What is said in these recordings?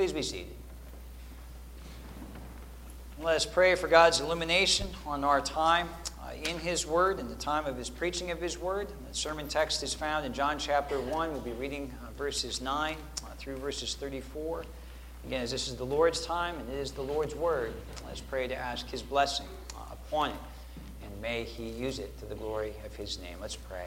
Please be seated. Let us pray for God's illumination on our time in His Word, in the time of His preaching of His Word. The sermon text is found in John chapter 1. We'll be reading verses 9 through verses 34. Again, as this is the Lord's time and it is the Lord's Word, let us pray to ask His blessing upon it, and may He use it to the glory of His name. Let's pray.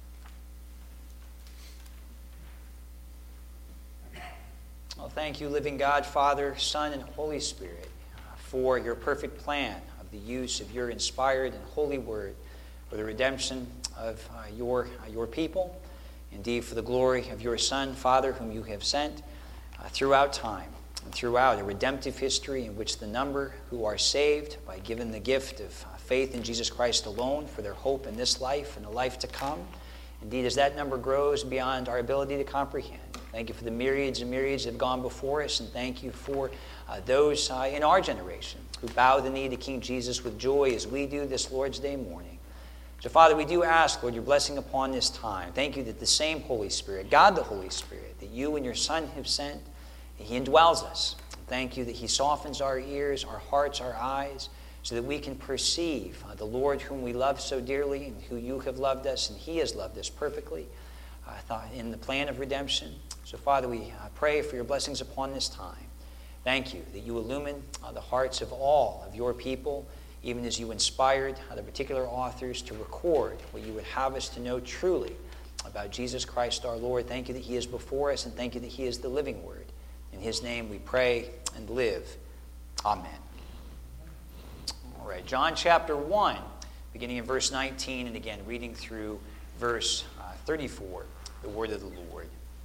Well, thank you, living God, Father, Son, and Holy Spirit, for your perfect plan of the use of your inspired and holy word for the redemption of your people, indeed for the glory of your Son, Father, whom you have sent throughout time and throughout a redemptive history in which the number who are saved by giving the gift of faith in Jesus Christ alone for their hope in this life and the life to come, indeed as that number grows beyond our ability to comprehend. Thank you for the myriads and myriads that have gone before us, and thank you for those in our generation who bow the knee to King Jesus with joy as we do this Lord's Day morning. So, Father, we do ask, Lord, your blessing upon this time. Thank you that the same Holy Spirit, God the Holy Spirit, that you and your Son have sent, He indwells us. Thank you that He softens our ears, our hearts, our eyes, so that we can perceive the Lord whom we love so dearly and who you have loved us, and He has loved us perfectly in the plan of redemption. So, Father, we pray for your blessings upon this time. Thank you that you illumine the hearts of all of your people, even as you inspired the particular authors to record what you would have us to know truly about Jesus Christ our Lord. Thank you that He is before us, and thank you that He is the living Word. In His name we pray and live. Amen. All right, John chapter 1, beginning in verse 19, and again reading through verse 34, the word of the Lord.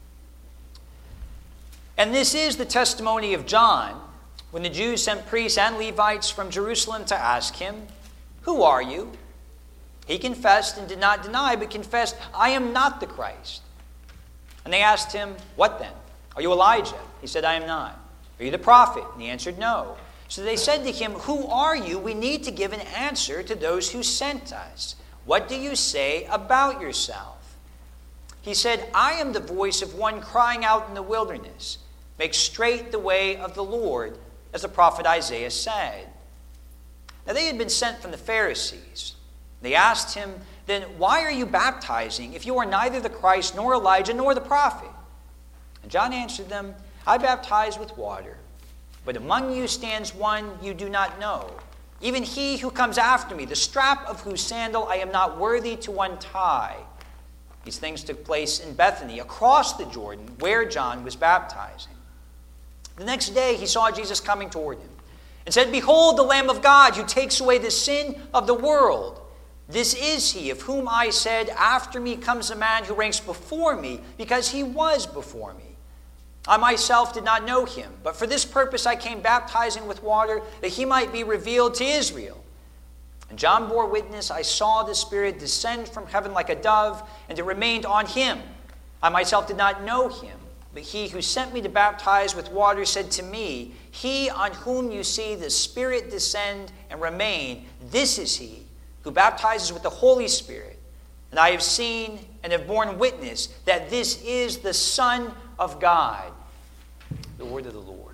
And this is the testimony of John, when the Jews sent priests and Levites from Jerusalem to ask him, "Who are you?" He confessed and did not deny, but confessed, "I am not the Christ." And they asked him, "What then? Are you Elijah?" He said, "I am not." "Are you the prophet?" And he answered, "No." So they said to him, "Who are you? We need to give an answer to those who sent us. What do you say about yourself?" He said, "I am the voice of one crying out in the wilderness, 'Make straight the way of the Lord,' as the prophet Isaiah said." Now they had been sent from the Pharisees. They asked him, "Then why are you baptizing if you are neither the Christ, nor Elijah, nor the prophet?" And John answered them, "I baptize with water, but among you stands one you do not know, even he who comes after me, the strap of whose sandal I am not worthy to untie." These things took place in Bethany, across the Jordan, where John was baptizing. The next day he saw Jesus coming toward him and said, "Behold, the Lamb of God who takes away the sin of the world. This is he of whom I said, 'After me comes a man who ranks before me, because he was before me.' I myself did not know him, but for this purpose I came baptizing with water, that he might be revealed to Israel." And John bore witness, "I saw the Spirit descend from heaven like a dove, and it remained on him. I myself did not know him, but he who sent me to baptize with water said to me, 'He on whom you see the Spirit descend and remain, this is he who baptizes with the Holy Spirit. And I have seen and have borne witness that this is the Son of God.'" The word of the Lord.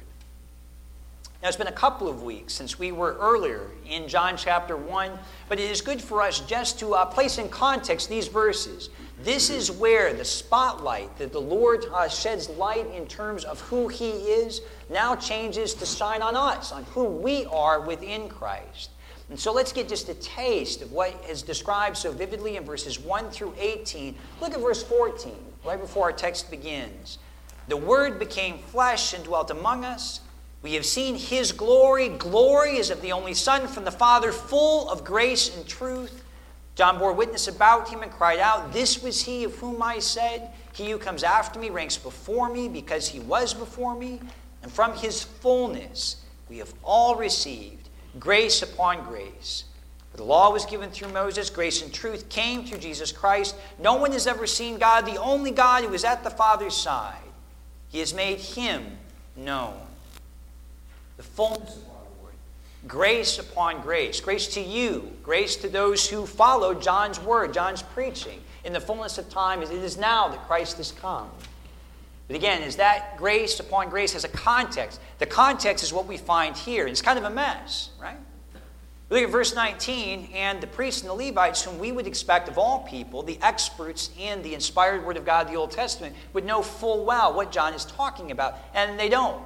Now, it's been a couple of weeks since we were earlier in John chapter 1, but it is good for us just to place in context these verses. This is where the spotlight that the Lord sheds light in terms of who He is now changes to shine on us, on who we are within Christ. And so let's get just a taste of what is described so vividly in verses 1 through 18. Look at verse 14, right before our text begins. "The Word became flesh and dwelt among us. We have seen His glory. Glory as of the only Son from the Father, full of grace and truth. John bore witness about him and cried out, 'This was he of whom I said, he who comes after me ranks before me, because he was before me.' And from his fullness we have all received grace upon grace. For the law was given through Moses, grace and truth came through Jesus Christ. No one has ever seen God, the only God who is at the Father's side. He has made him known." The fullness of our Lord. Grace upon grace. Grace to you. Grace to those who follow John's word, John's preaching. In the fullness of time, as it is now that Christ has come. But again, is that grace upon grace has a context? The context is what we find here. It's kind of a mess, right? We look at verse 19, and the priests and the Levites, whom we would expect of all people, the experts in the inspired Word of God, the Old Testament, would know full well what John is talking about, and they don't.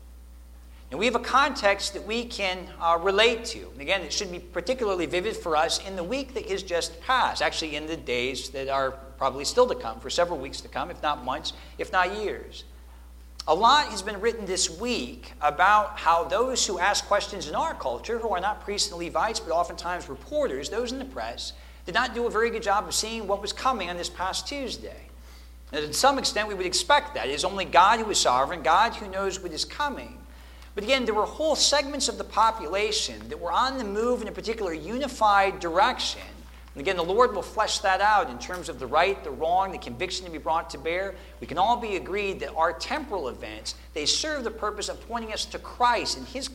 And we have a context that we can relate to. And again, it should be particularly vivid for us in the week that has just passed, actually in the days that are probably still to come, for several weeks to come, if not months, if not years. A lot has been written this week about how those who ask questions in our culture, who are not priests and Levites, but oftentimes reporters, those in the press, did not do a very good job of seeing what was coming on this past Tuesday. And to some extent, we would expect that. It is only God who is sovereign, God who knows what is coming. But again, there were whole segments of the population that were on the move in a particular unified direction. And again, the Lord will flesh that out in terms of the right, the wrong, the conviction to be brought to bear. We can all be agreed that our temporal events, they serve the purpose of pointing us to Christ and His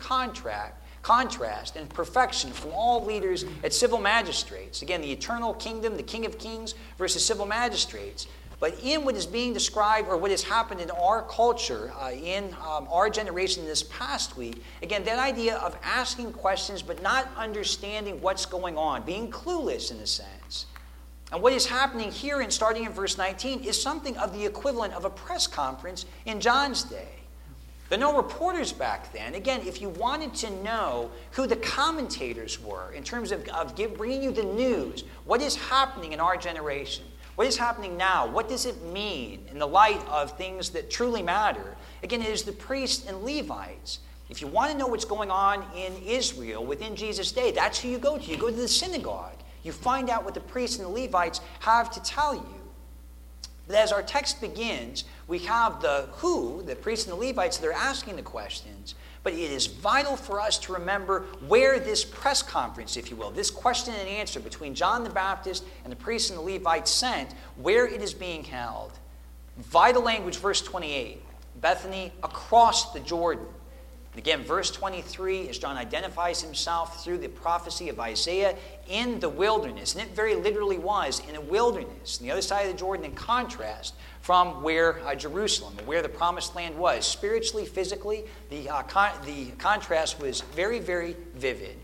contrast and perfection from all leaders at civil magistrates. Again, the eternal kingdom, the King of Kings versus civil magistrates. But in what is being described, or what has happened in our culture, in our generation this past week, again, that idea of asking questions but not understanding what's going on, being clueless in a sense. And what is happening here, and starting in verse 19, is something of the equivalent of a press conference in John's day. There were no reporters back then. Again, if you wanted to know who the commentators were in terms of bringing you the news, what is happening in our generation, what is happening now? What does it mean in the light of things that truly matter? Again, it is the priests and Levites. If you want to know what's going on in Israel within Jesus' day, that's who you go to. You go to the synagogue. You find out what the priests and the Levites have to tell you. But as our text begins, we have the priests and the Levites, they're asking the questions. But it is vital for us to remember where this press conference, if you will, this question and answer between John the Baptist and the priests and the Levites sent, where it is being held. Vital language, verse 28, Bethany across the Jordan. And again, verse 23, as John identifies himself through the prophecy of Isaiah in the wilderness. And it very literally was in a wilderness, on the other side of the Jordan, in contrast from where Jerusalem, where the promised land was. Spiritually, physically, the contrast was very, very vivid.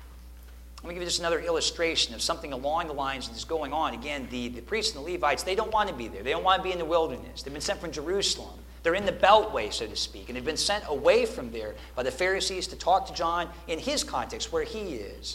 Let me give you just another illustration of something along the lines that's going on. Again, the priests and the Levites, they don't want to be there. They don't want to be in the wilderness. They've been sent from Jerusalem. They're in the Beltway, so to speak, and they've been sent away from there by the Pharisees to talk to John in his context, where he is.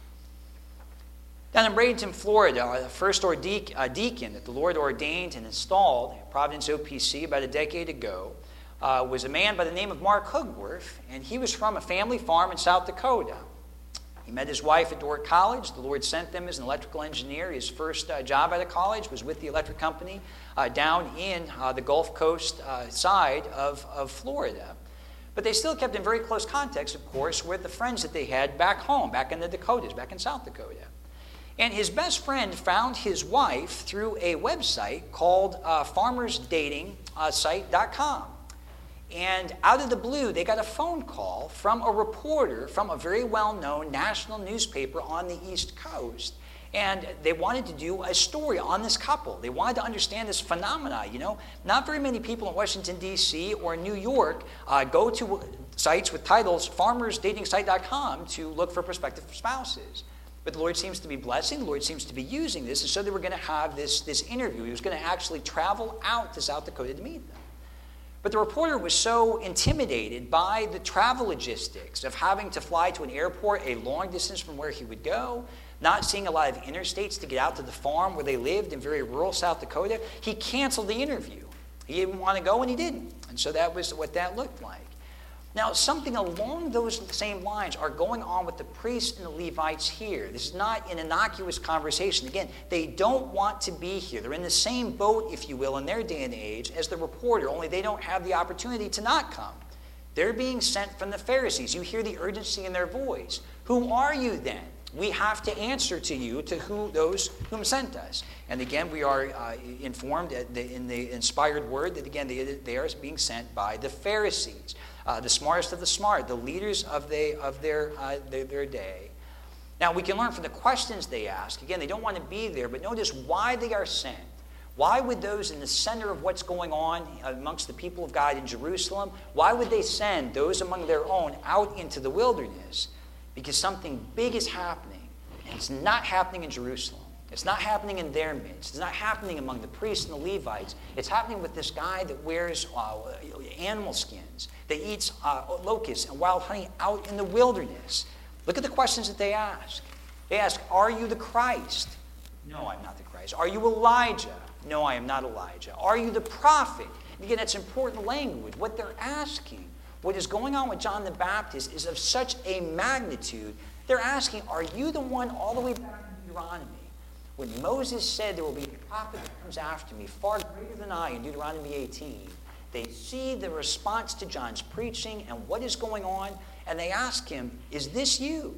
Down in Bradenton, Florida, the first deacon that the Lord ordained and installed at Providence OPC about a decade ago was a man by the name of Mark Hugworth, and he was from a family farm in South Dakota. He met his wife at Dordt College. The Lord sent them as an electrical engineer. His first job out of college was with the electric company down in the Gulf Coast side of Florida. But they still kept in very close contact, of course, with the friends that they had back home, back in the Dakotas, back in South Dakota. And his best friend found his wife through a website called farmersdatingsite.com. And out of the blue, they got a phone call from a reporter from a very well-known national newspaper on the East Coast. And they wanted to do a story on this couple. They wanted to understand this phenomena. You know, not very many people in Washington, D.C. or New York go to sites with titles farmersdatingsite.com to look for prospective spouses. But the Lord seems to be blessing. The Lord seems to be using this. And so they were going to have this interview. He was going to actually travel out to South Dakota to meet them. But the reporter was so intimidated by the travel logistics of having to fly to an airport a long distance from where he would go, not seeing a lot of interstates to get out to the farm where they lived in very rural South Dakota, he canceled the interview. He didn't want to go, and he didn't. And so that was what that looked like. Now, something along those same lines are going on with the priests and the Levites here. This is not an innocuous conversation. Again, they don't want to be here. They're in the same boat, if you will, in their day and age as the reporter, only they don't have the opportunity to not come. They're being sent from the Pharisees. You hear the urgency in their voice. Who are you then? We have to answer to you, to those whom sent us. And again, we are informed in the inspired word that, again, they are being sent by the Pharisees. The smartest of the smart, the leaders of their day. Now, we can learn from the questions they ask. Again, they don't want to be there, but notice why they are sent. Why would those in the center of what's going on amongst the people of God in Jerusalem, why would they send those among their own out into the wilderness? Because something big is happening, and it's not happening in Jerusalem. It's not happening in their midst. It's not happening among the priests and the Levites. It's happening with this guy that wears animal skins, that eats locusts and wild honey out in the wilderness. Look at the questions that they ask. They ask, are you the Christ? No, I'm not the Christ. Are you Elijah? No, I am not Elijah. Are you the prophet? And again, that's important language. What they're asking, what is going on with John the Baptist is of such a magnitude. They're asking, are you the one all the way back in Deuteronomy? When Moses said there will be a prophet that comes after me, far greater than I, in Deuteronomy 18, they see the response to John's preaching and what is going on, and they ask him, is this you?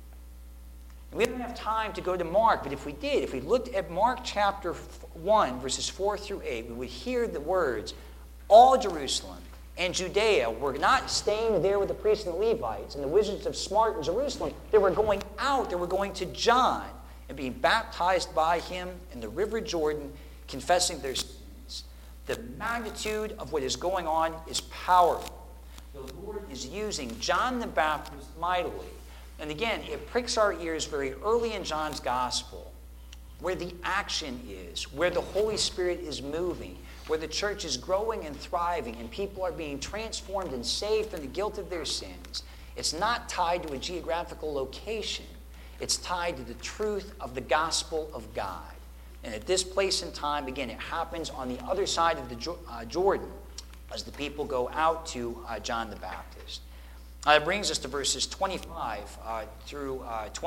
We don't have time to go to Mark, but if we did, if we looked at Mark chapter 1, verses 4 through 8, we would hear the words, all Jerusalem and Judea were not staying there with the priests and the Levites and the wizards of Smart in Jerusalem. They were going out. They were going to John and being baptized by him in the river Jordan, confessing their sins. The magnitude of what is going on is powerful. The Lord is using John the Baptist mightily. And again, it pricks our ears very early in John's gospel, where the action is, where the Holy Spirit is moving, where the church is growing and thriving, and people are being transformed and saved from the guilt of their sins. It's not tied to a geographical location. It's tied to the truth of the gospel of God. And at this place in time, again, it happens on the other side of the Jordan as the people go out to John the Baptist. It brings us to verses 25 through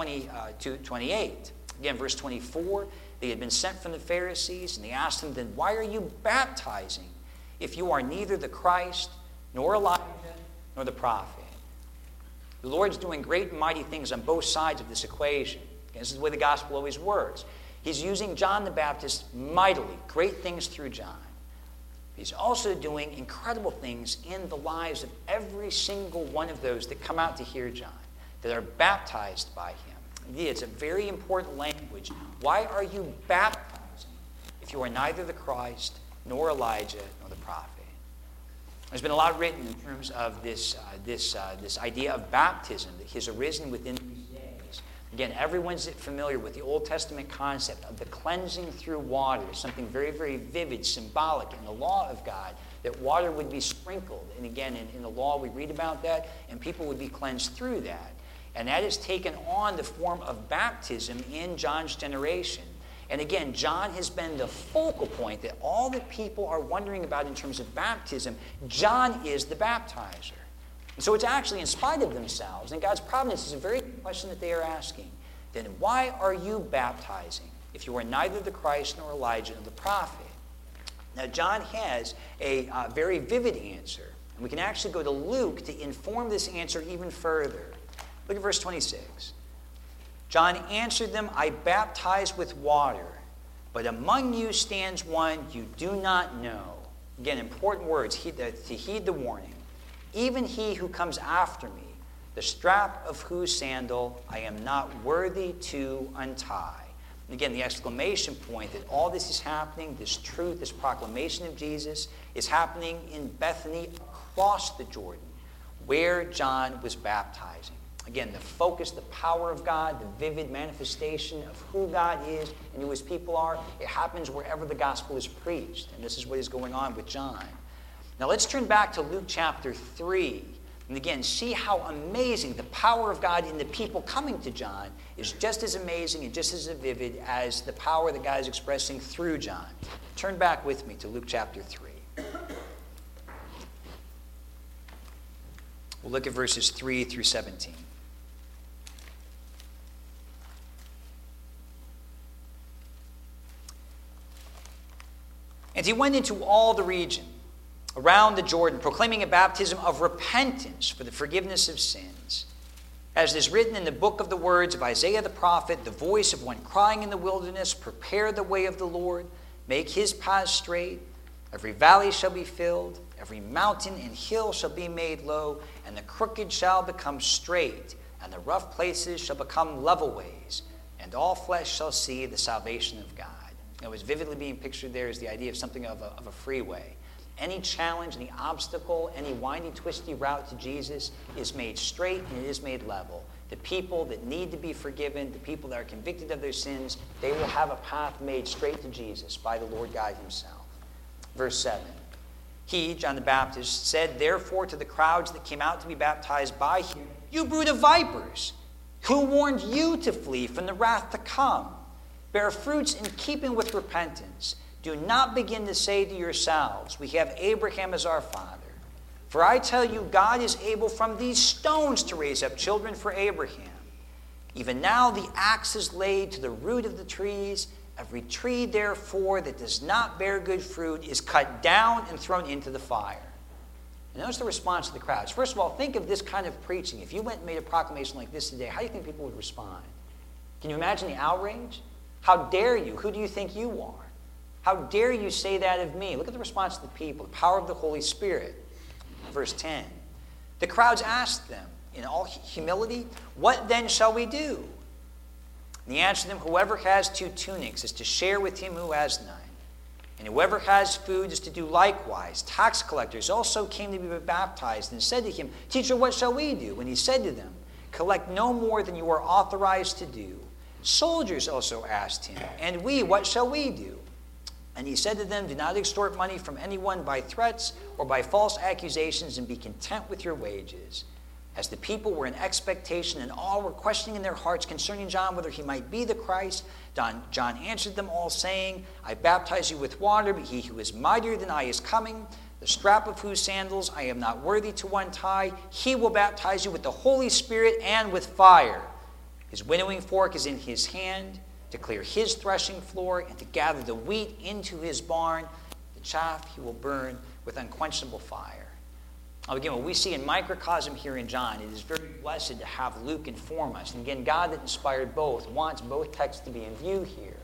28. Again, verse 24, they had been sent from the Pharisees, and they asked him, then why are you baptizing if you are neither the Christ, nor Elijah, nor the prophet? The Lord's doing great and mighty things on both sides of this equation. This is the way the gospel always works. He's using John the Baptist mightily, great things through John. He's also doing incredible things in the lives of every single one of those that come out to hear John, that are baptized by him. Indeed, it's a very important language. Why are you baptizing if you are neither the Christ, nor Elijah, nor the prophet? There's been a lot written in terms of this idea of baptism that has arisen within these days. Again, everyone's familiar with the Old Testament concept of the cleansing through water, something very, very vivid, symbolic in the law of God, that water would be sprinkled. And again, in the law we read about that, and people would be cleansed through that. And that has taken on the form of baptism in John's generation. And again, John has been the focal point that all that people are wondering about in terms of baptism. John is the baptizer. And so it's actually in spite of themselves. And God's providence is a very good question that they are asking. Then why are you baptizing if you are neither the Christ nor Elijah nor the prophet? Now John has a very vivid answer. And we can actually go to Luke to inform this answer even further. Look at verse 26. John answered them, I baptize with water, but among you stands one you do not know. Again, important words to heed the warning. Even he who comes after me, the strap of whose sandal I am not worthy to untie. And again, the exclamation point that all this is happening, this truth, this proclamation of Jesus, is happening in Bethany across the Jordan, where John was baptizing. Again, the focus, the power of God, the vivid manifestation of who God is and who his people are, it happens wherever the gospel is preached. And this is what is going on with John. Now let's turn back to Luke chapter 3. And again, see how amazing the power of God in the people coming to John is just as amazing and just as vivid as the power that God is expressing through John. Turn back with me to Luke chapter 3. We'll look at verses 3 through 17. And he went into all the region around the Jordan, proclaiming a baptism of repentance for the forgiveness of sins. As it is written in the book of the words of Isaiah the prophet, the voice of one crying in the wilderness, prepare the way of the Lord, make his paths straight. Every valley shall be filled, every mountain and hill shall be made low, and the crooked shall become straight, and the rough places shall become level ways, and all flesh shall see the salvation of God. What's vividly being pictured there is the idea of something of a freeway. Any challenge, any obstacle, any windy, twisty route to Jesus is made straight and it is made level. The people that need to be forgiven, the people that are convicted of their sins, they will have a path made straight to Jesus by the Lord God himself. Verse 7. He, John the Baptist, said, therefore, to the crowds that came out to be baptized by him, you brood of vipers, who warned you to flee from the wrath to come? Bear fruits in keeping with repentance. Do not begin to say to yourselves, we have Abraham as our father. For I tell you, God is able from these stones to raise up children for Abraham. Even now the axe is laid to the root of the trees. Every tree, therefore, that does not bear good fruit is cut down and thrown into the fire. And notice the response of the crowds. First of all, think of this kind of preaching. If you went and made a proclamation like this today, how do you think people would respond? Can you imagine the outrage? How dare you? Who do you think you are? How dare you say that of me? Look at the response of the people, the power of the Holy Spirit. Verse 10. The crowds asked them in all humility, what then shall we do? And he answered them, whoever has 2 tunics is to share with him who has none. And whoever has food is to do likewise. Tax collectors also came to be baptized and said to him, Teacher, what shall we do? And he said to them, collect no more than you are authorized to do. Soldiers also asked him, and we, what shall we do? And he said to them, do not extort money from anyone by threats or by false accusations, and be content with your wages. As the people were in expectation and all were questioning in their hearts concerning John whether he might be the Christ, John answered them all, saying, I baptize you with water, but he who is mightier than I is coming, the strap of whose sandals I am not worthy to untie. He will baptize you with the Holy Spirit and with fire. His winnowing fork is in his hand, to clear his threshing floor and to gather the wheat into his barn. The chaff he will burn with unquenchable fire. Now again, what we see in microcosm here in John, it is very blessed to have Luke inform us. And again, God that inspired both wants both texts to be in view here.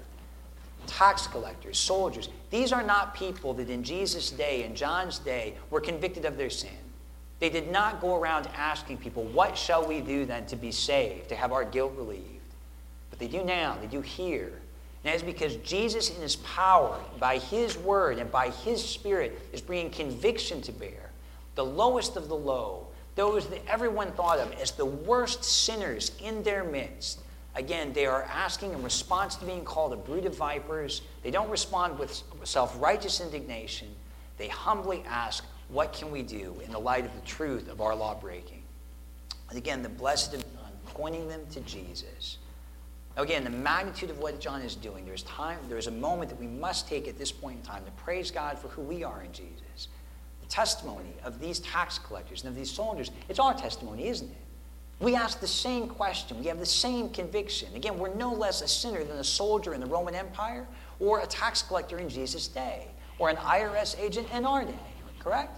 Tax collectors, soldiers, these are not people that in Jesus' day, in John's day, were convicted of their sin. They did not go around asking people, what shall we do then to be saved, to have our guilt relieved? But they do now, they do here. And that is because Jesus in his power, by his word and by his Spirit, is bringing conviction to bear. The lowest of the low, those that everyone thought of as the worst sinners in their midst. Again, they are asking in response to being called a brood of vipers. They don't respond with self-righteous indignation. They humbly ask, what can we do in the light of the truth of our law breaking? And again, the blessed of John pointing them to Jesus. Now again, the magnitude of what John is doing, there's a moment that we must take at this point in time to praise God for who we are in Jesus. The testimony of these tax collectors and of these soldiers, it's our testimony, isn't it? We ask the same question. We have the same conviction. Again, we're no less a sinner than a soldier in the Roman Empire or a tax collector in Jesus' day or an IRS agent in our day, correct?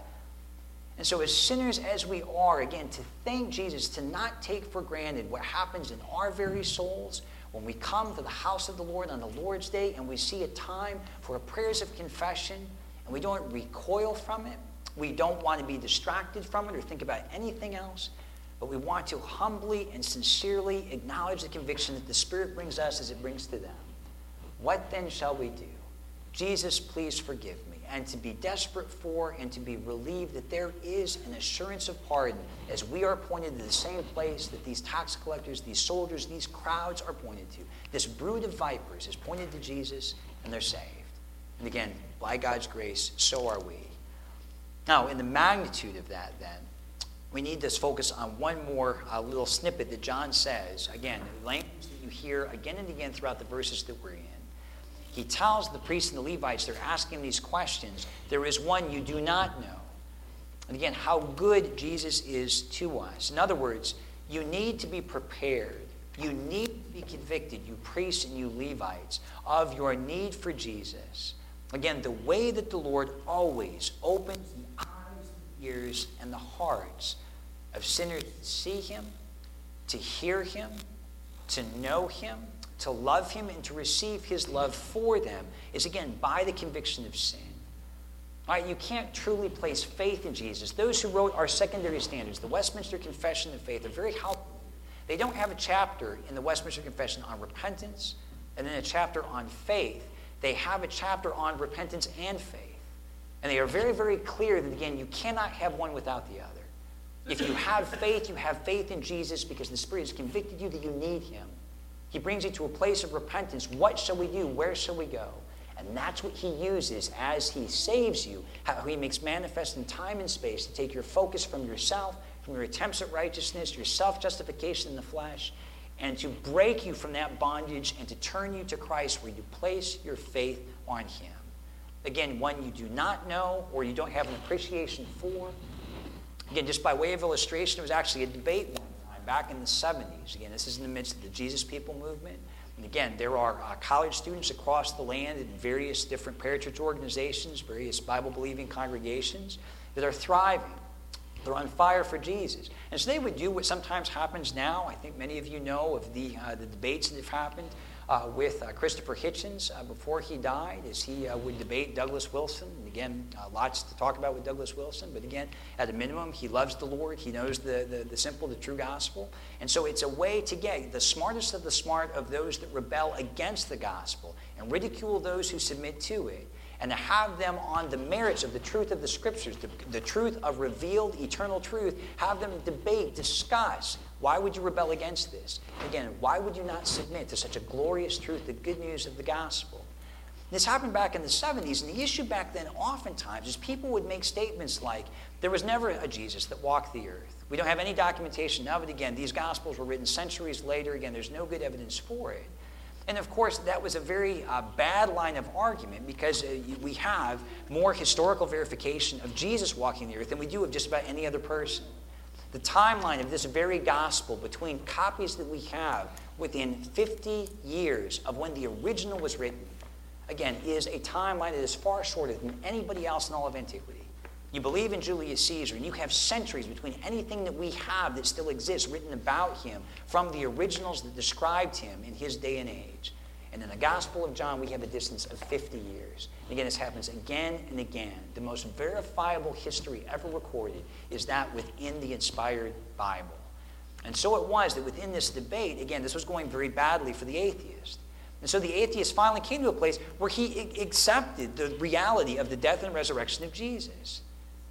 And so as sinners as we are, again, to thank Jesus, to not take for granted what happens in our very souls when we come to the house of the Lord on the Lord's Day and we see a time for prayers of confession and we don't recoil from it. We don't want to be distracted from it or think about anything else, but we want to humbly and sincerely acknowledge the conviction that the Spirit brings us as it brings to them. What then shall we do? Jesus, please forgive me. And to be desperate for and to be relieved that there is an assurance of pardon as we are pointed to the same place that these tax collectors, these soldiers, these crowds are pointed to. This brood of vipers is pointed to Jesus and they're saved. And again, by God's grace, so are we. Now, in the magnitude of that then, we need to focus on one more little snippet that John says. Again, language that you hear again and again throughout the verses that we're in. He tells the priests and the Levites, they're asking these questions. There is one you do not know. And again, how good Jesus is to us. In other words, you need to be prepared. You need to be convicted, you priests and you Levites, of your need for Jesus. Again, the way that the Lord always opens the eyes, the ears, and the hearts of sinners to see him, to hear him, to know him, to love him, and to receive his love for them is, again, by the conviction of sin. All right, you can't truly place faith in Jesus. Those who wrote our secondary standards, the Westminster Confession of Faith, are very helpful. They don't have a chapter in the Westminster Confession on repentance and then a chapter on faith. they have a chapter on repentance and faith. And they are very, very clear that, again, you cannot have one without the other. If you have faith in Jesus because the Spirit has convicted you that you need him. He brings you to a place of repentance. What shall we do? Where shall we go? And that's what he uses as he saves you, how he makes manifest in time and space to take your focus from yourself, from your attempts at righteousness, your self-justification in the flesh, and to break you from that bondage and to turn you to Christ where you place your faith on him. Again, one you do not know or you don't have an appreciation for. Again, just by way of illustration, there was actually a debate one time back in the 70s. Again, this is in the midst of the Jesus People movement. And again, there are college students across the land in various different parachurch organizations, various Bible-believing congregations that are thriving. They're on fire for Jesus. And so they would do what sometimes happens now. I think many of you know of the debates that have happened with Christopher Hitchens before he died, as he would debate Douglas Wilson. And again, lots to talk about with Douglas Wilson. But again, at a minimum, he loves the Lord. He knows the simple, the true gospel. And so it's a way to get the smartest of the smart of those that rebel against the gospel and ridicule those who submit to it, and to have them on the merits of the truth of the Scriptures, the truth of revealed eternal truth, have them debate, discuss. Why would you rebel against this? Again, why would you not submit to such a glorious truth, the good news of the gospel? This happened back in the 70s, and the issue back then oftentimes is people would make statements like, there was never a Jesus that walked the earth. We don't have any documentation of it. Again, these gospels were written centuries later. Again, there's no good evidence for it. And of course, that was a very bad line of argument because we have more historical verification of Jesus walking the earth than we do of just about any other person. The timeline of this very gospel between copies that we have within 50 years of when the original was written, again, is a timeline that is far shorter than anybody else in all of antiquity. You believe in Julius Caesar, and you have centuries between anything that we have that still exists written about him from the originals that described him in his day and age. And in the Gospel of John, we have a distance of 50 years. And again, this happens again and again. The most verifiable history ever recorded is that within the inspired Bible. And so it was that within this debate, again, this was going very badly for the atheist. And so the atheist finally came to a place where he accepted the reality of the death and resurrection of Jesus.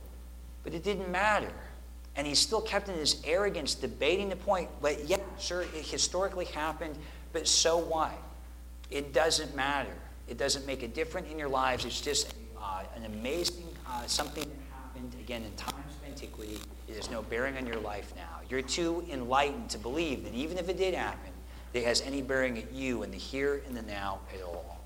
But it didn't matter. And he still kept in his arrogance debating the point. But yeah, sure, it historically happened, but so what? It doesn't matter. It doesn't make a difference in your lives. It's just an amazing something that happened, again, in times of antiquity. It has no bearing on your life now. You're too enlightened to believe that even if it did happen, it has any bearing at you in the here and the now at all.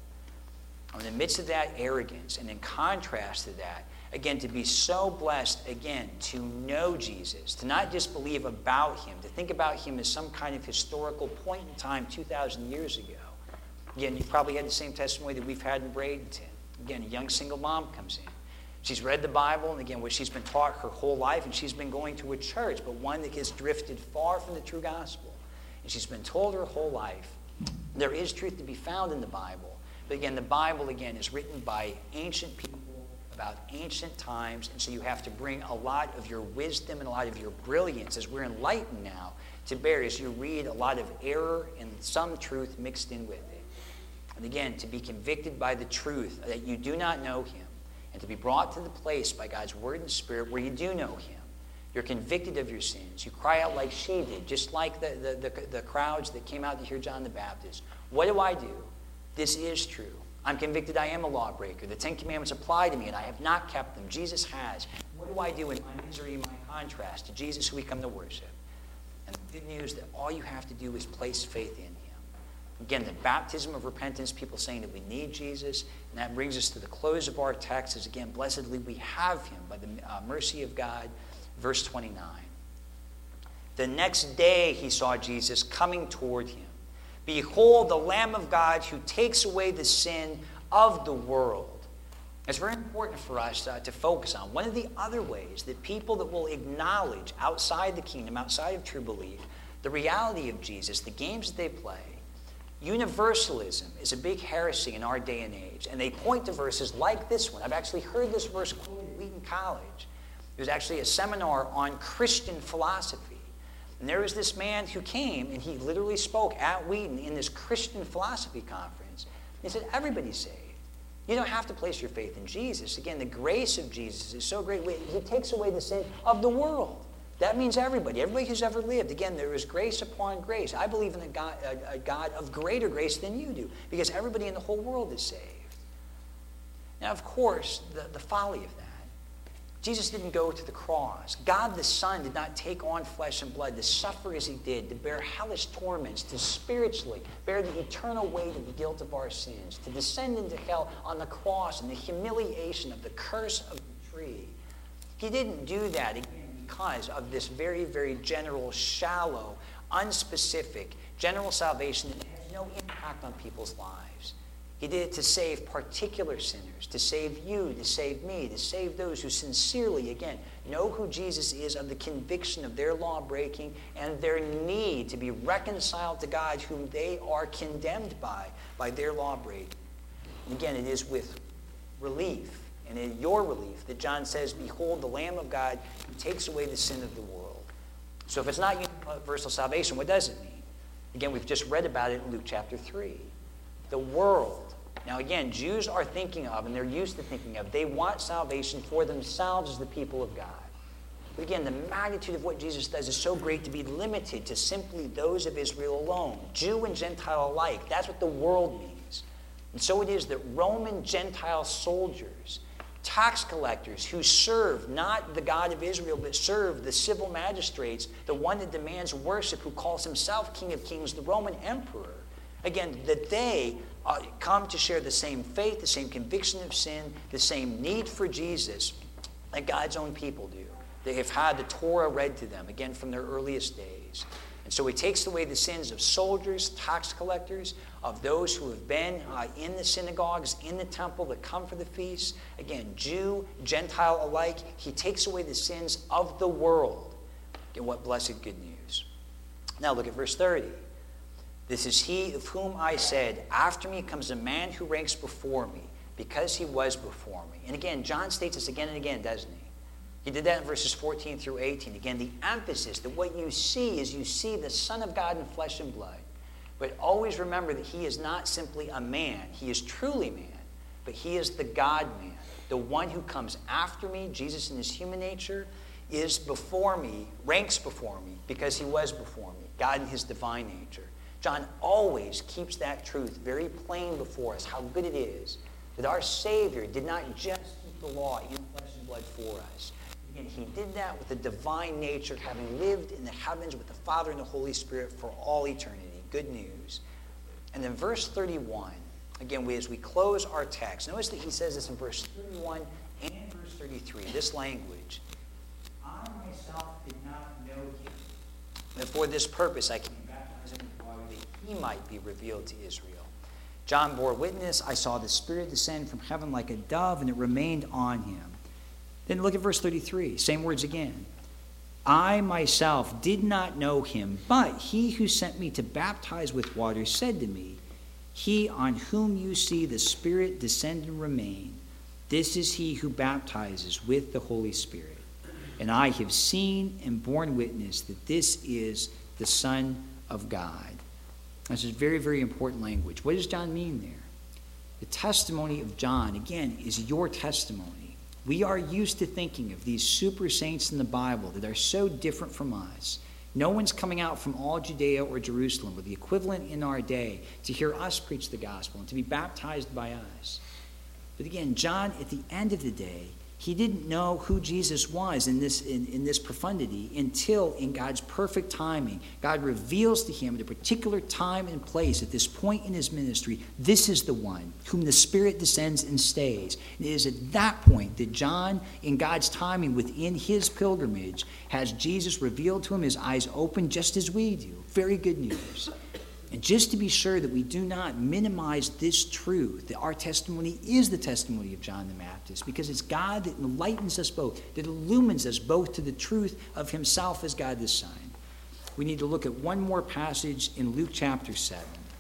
In the midst of that arrogance, and in contrast to that, again, to be so blessed, again, to know Jesus, to not just believe about him, to think about him as some kind of historical point in time 2,000 years ago. Again, you probably had the same testimony that we've had in Bradenton. Again, a young single mom comes in. She's read the Bible, and again, what she's been taught her whole life, and she's been going to a church, but one that has drifted far from the true gospel. And she's been told her whole life there is truth to be found in the Bible. But again, the Bible, again, is written by ancient people about ancient times, and so you have to bring a lot of your wisdom and a lot of your brilliance, as we're enlightened now, to bear as you read a lot of error and some truth mixed in with it. And again, to be convicted by the truth that you do not know him, and to be brought to the place by God's word and spirit where you do know him. You're convicted of your sins. You cry out like she did, just like the crowds that came out to hear John the Baptist. What do I do? This is true. I'm convicted I am a lawbreaker. The 10 Commandments apply to me, and I have not kept them. Jesus has. What do I do in my misery, my contrast to Jesus who we come to worship? And the good news that all you have to do is place faith in him. Again, the baptism of repentance, people saying that we need Jesus, and that brings us to the close of our text, is again, blessedly we have him by the mercy of God. Verse 29. The next day he saw Jesus coming toward him. Behold, the Lamb of God who takes away the sin of the world. It's very important for us to focus on. One of the other ways that people that will acknowledge outside the kingdom, outside of true belief, the reality of Jesus, the games that they play, universalism is a big heresy in our day and age. And they point to verses like this one. I've actually heard this verse quoted at Wheaton College. There was actually a seminar on Christian philosophy. And there was this man who came, and he literally spoke at Wheaton in this Christian philosophy conference. He said, everybody's saved. You don't have to place your faith in Jesus. Again, the grace of Jesus is so great. He takes away the sin of the world. That means everybody who's ever lived. Again, there is grace upon grace. I believe in a God of greater grace than you do, because everybody in the whole world is saved. Now, of course, the folly of that. Jesus didn't go to the cross. God the Son did not take on flesh and blood to suffer as he did, to bear hellish torments, to spiritually bear the eternal weight of the guilt of our sins, to descend into hell on the cross and the humiliation of the curse of the tree. He didn't do that again because of this very, very general, shallow, unspecific, general salvation that has no impact on people's lives. He did it to save particular sinners, to save you, to save me, to save those who sincerely, again, know who Jesus is, of the conviction of their law breaking and their need to be reconciled to God, whom they are condemned by their law breaking. And again, it is with relief, and in your relief, that John says, "Behold, the Lamb of God who takes away the sin of the world." So if it's not universal salvation, what does it mean? Again, we've just read about it in Luke chapter 3. The world. Now again, Jews are thinking of, and they're used to thinking of, they want salvation for themselves as the people of God. But again, the magnitude of what Jesus does is so great to be limited to simply those of Israel alone, Jew and Gentile alike. That's what the world means. And so it is that Roman Gentile soldiers, tax collectors who serve not the God of Israel, but serve the civil magistrates, the one that demands worship, who calls himself King of Kings, the Roman emperor, again, that they come to share the same faith, the same conviction of sin, the same need for Jesus that God's own people do. They have had the Torah read to them, again, from their earliest days. And so he takes away the sins of soldiers, tax collectors, of those who have been in the synagogues, in the temple, that come for the feasts. Again, Jew, Gentile alike. He takes away the sins of the world. Again, what blessed good news. Now look at verse 30. "This is he of whom I said, after me comes a man who ranks before me, because he was before me." And again, John states this again and again, doesn't he? He did that in verses 14 through 18. Again, the emphasis that what you see is you see the Son of God in flesh and blood. But always remember that he is not simply a man. He is truly man, but he is the God-man. The one who comes after me, Jesus in his human nature, is before me, ranks before me, because he was before me, God in his divine nature. John always keeps that truth very plain before us, how good it is that our Savior did not just keep the law in flesh and blood for us. Again, he did that with the divine nature, having lived in the heavens with the Father and the Holy Spirit for all eternity. Good news. And then verse 31, again, as we close our text, notice that he says this in verse 31 and verse 33, this language. "I myself did not know him, but for this purpose I came baptizing with water, that he might be revealed to Israel. John bore witness, I saw the Spirit descend from heaven like a dove, and it remained on him." Then look at verse 33, same words again. "I myself did not know him, but he who sent me to baptize with water said to me, he on whom you see the Spirit descend and remain, this is he who baptizes with the Holy Spirit. And I have seen and borne witness that this is the Son of God." This is very, very important language. What does John mean there? The testimony of John, again, is your testimony. We are used to thinking of these super saints in the Bible that are so different from us. No one's coming out from all Judea or Jerusalem, or the equivalent in our day, to hear us preach the gospel and to be baptized by us. But again, John, at the end of the day, he didn't know who Jesus was in this profundity until, in God's perfect timing, God reveals to him at a particular time and place at this point in his ministry, this is the one whom the Spirit descends and stays. And it is at that point that John, in God's timing within his pilgrimage, has Jesus revealed to him, his eyes open just as we do. Very good news. And just to be sure that we do not minimize this truth, that our testimony is the testimony of John the Baptist, because it's God that enlightens us both, that illumines us both to the truth of himself as God the Son. We need to look at one more passage in Luke chapter 7.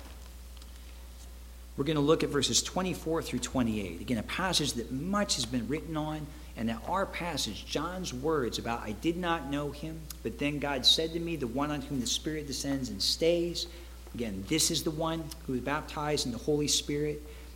We're going to look at verses 24 through 28. Again, a passage that much has been written on, and that our passage, John's words about, "I did not know him, but then God said to me, the one on whom the Spirit descends and stays." Again, this is the one who is baptized in the Holy Spirit.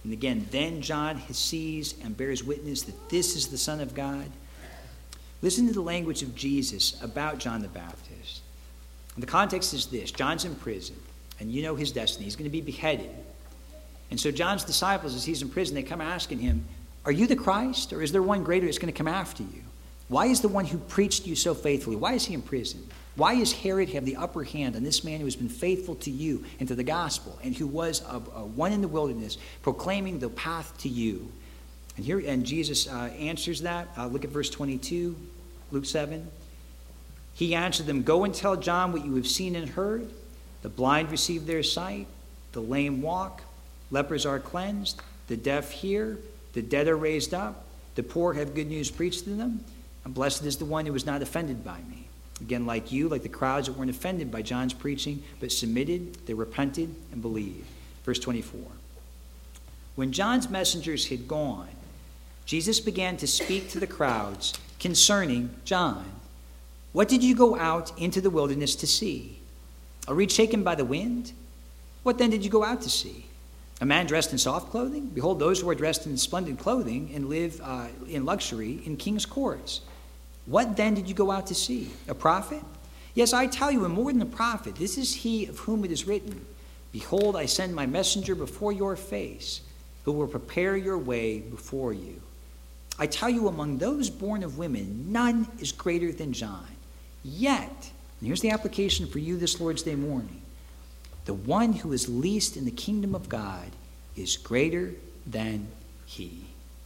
And again, then John sees and bears witness that this is the Son of God. Listen to the language of Jesus about John the Baptist. And the context is this. John's in prison, and you know his destiny. He's going to be beheaded. And so John's disciples, as he's in prison, they come asking him, are you the Christ, or is there one greater that's going to come after you? Why is the one who preached to you so faithfully, why is he in prison? Why does Herod have the upper hand on this man who has been faithful to you and to the gospel, and who was one in the wilderness, proclaiming the path to you? And Jesus answers that. Look at verse 22, Luke 7. He answered them, go and tell John what you have seen and heard. The blind receive their sight, the lame walk, lepers are cleansed, the deaf hear, the dead are raised up, the poor have good news preached to them, and blessed is the one who was not offended by me. Again, like you, like the crowds that weren't offended by John's preaching, but submitted, they repented, and believed. Verse 24. When John's messengers had gone, Jesus began to speak to the crowds concerning John. What did you go out into the wilderness to see? A reed shaken by the wind? What then did you go out to see? A man dressed in soft clothing? Behold, those who are dressed in splendid clothing and live in luxury in king's courts. What then did you go out to see? A prophet? Yes, I tell you, and more than a prophet, this is he of whom it is written, behold, I send my messenger before your face, who will prepare your way before you. I tell you, among those born of women, none is greater than John. Yet, and here's the application for you this Lord's Day morning, the one who is least in the kingdom of God is greater than he.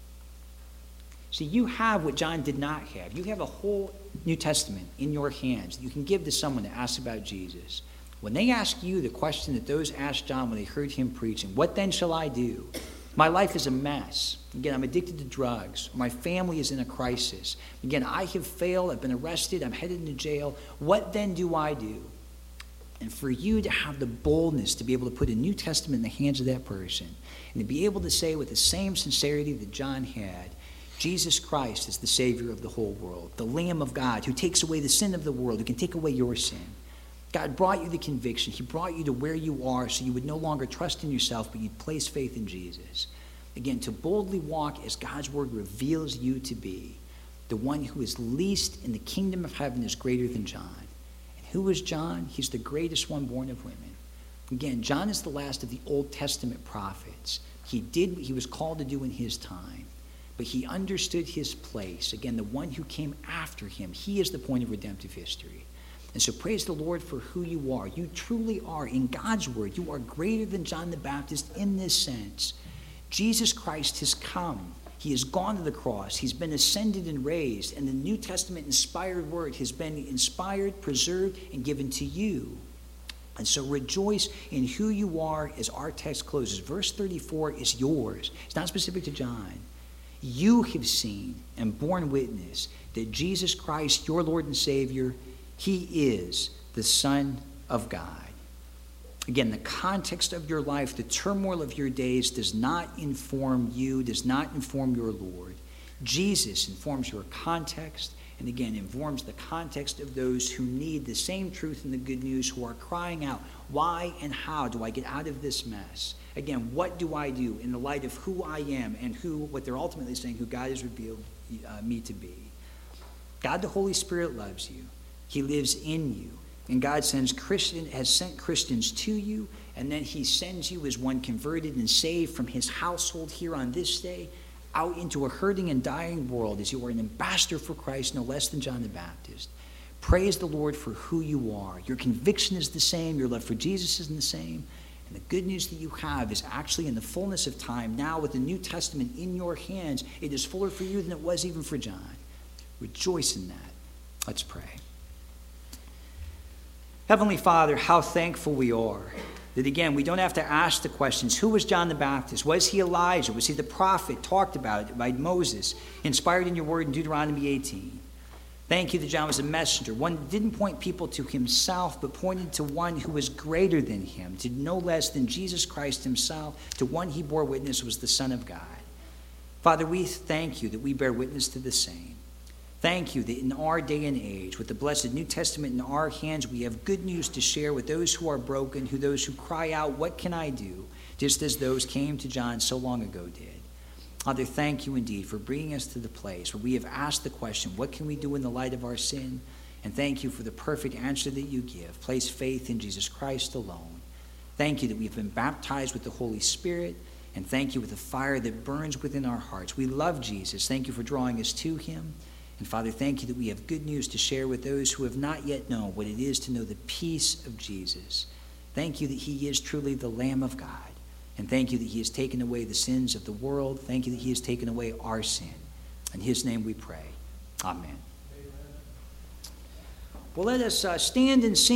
See, you have what John did not have. You have a whole New Testament in your hands that you can give to someone that asks about Jesus. When they ask you the question that those asked John when they heard him preaching, what then shall I do? My life is a mess. Again, I'm addicted to drugs. My family is in a crisis. Again, I have failed. I've been arrested. I'm headed into jail. What then do I do? And for you to have the boldness to be able to put a New Testament in the hands of that person and to be able to say with the same sincerity that John had, Jesus Christ is the Savior of the whole world, the Lamb of God who takes away the sin of the world, who can take away your sin. God brought you the conviction. He brought you to where you are so you would no longer trust in yourself, but you'd place faith in Jesus. Again, to boldly walk as God's word reveals you to be. The one who is least in the kingdom of heaven is greater than John. And who is John? He's the greatest one born of women. Again, John is the last of the Old Testament prophets. He did what he was called to do in his time. But he understood his place. Again, the one who came after him, he is the point of redemptive history. And so praise the Lord for who you are. You truly are, in God's word, you are greater than John the Baptist in this sense. Jesus Christ has come. He has gone to the cross. He's been ascended and raised. And the New Testament inspired word has been inspired, preserved, and given to you. And so rejoice in who you are as our text closes. Verse 34 is yours. It's not specific to John. You have seen and borne witness that Jesus Christ, your Lord and Savior, he is the Son of God. Again, the context of your life, the turmoil of your days does not inform you, does not inform your Lord. Jesus informs your context, and again, informs the context of those who need the same truth and the good news, who are crying out, why and how do I get out of this mess? Again, what do I do in the light of who I am and what they're ultimately saying, who God has revealed me to be? God the Holy Spirit loves you. He lives in you. And God has sent Christians to you, and then he sends you as one converted and saved from his household here on this day out into a hurting and dying world as you are an ambassador for Christ, no less than John the Baptist. Praise the Lord for who you are. Your conviction is the same. Your love for Jesus is the same. And the good news that you have is actually in the fullness of time, now with the New Testament in your hands, it is fuller for you than it was even for John. Rejoice in that. Let's pray. Heavenly Father, how thankful we are that, again, we don't have to ask the questions, who was John the Baptist? Was he Elijah? Was he the prophet talked about by Moses, inspired in your word in Deuteronomy 18? Thank you that John was a messenger, one that didn't point people to himself, but pointed to one who was greater than him, to no less than Jesus Christ himself, to one he bore witness was the Son of God. Father, we thank you that we bear witness to the same. Thank you that in our day and age, with the blessed New Testament in our hands, we have good news to share with those who are broken, those who cry out, what can I do just as those came to John so long ago did. Father, thank you indeed for bringing us to the place where we have asked the question, what can we do in the light of our sin? And thank you for the perfect answer that you give. Place faith in Jesus Christ alone. Thank you that we've been baptized with the Holy Spirit, and thank you with the fire that burns within our hearts. We love Jesus. Thank you for drawing us to him. And Father, thank you that we have good news to share with those who have not yet known what it is to know the peace of Jesus. Thank you that he is truly the Lamb of God. And thank you that he has taken away the sins of the world. Thank you that he has taken away our sin. In his name we pray. Amen. Well, let us stand and sing.